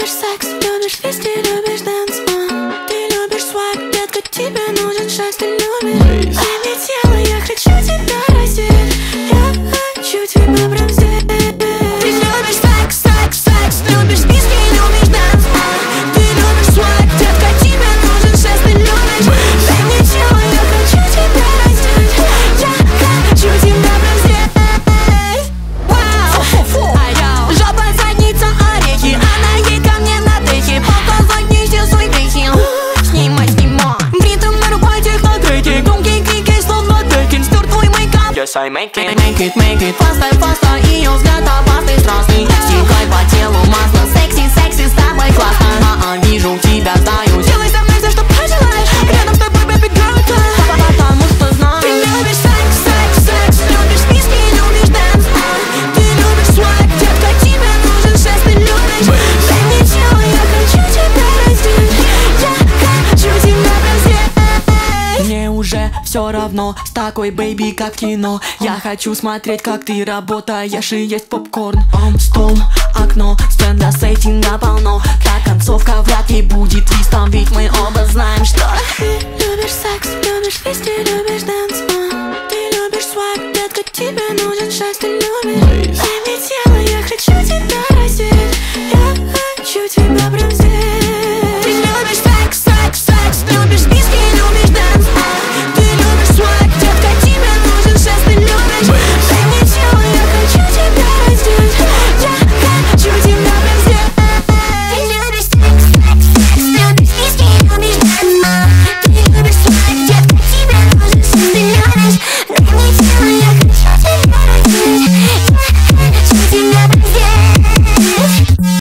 любишь секс, любишь виски, любишь дэнс. Ты любишь свайп, детка, тебе нужен шанс. Ты любишь дай тело, я хочу тебя раздеть. Я хочу тебя прям здесь. Ты любишь секс, секс, секс, любишь виски, любишь дэнс. Ты любишь свайп, детка, тебе нужен шанс. Ты любишь дай мне тело, я хочу тебя раздеть. Я хочу тебя прям здесь. Жопа, задница, орехи, она ей ко мне на дыхе. Показать не все свои грехи. Снимай, снимай. Бритым на рукой технотреки. Громкий крики, словно Декин. Стер твой мейкап. Yes, I make it. Make it. Фаста, фаста, ее взгляд опасный, страстный. Стекай по телу масло. Секси, секси, с тобой классно. Вижу тебя, знаю. Делай со мной все, что пожелаешь. Рядом с тобой, baby girl, потому что знаю. Ты любишь секс, секс, секс. Любишь виски, любишь дэнс. Ты любишь свайп, детка, тебе нужен шест. Ты любишь дай мне тело, я хочу тебя раздеть. Я хочу тебя прям здесь. Мне уже все равно с такой бэйби, как кино. Я хочу смотреть, как ты работаешь и есть попкорн. Стол, окно,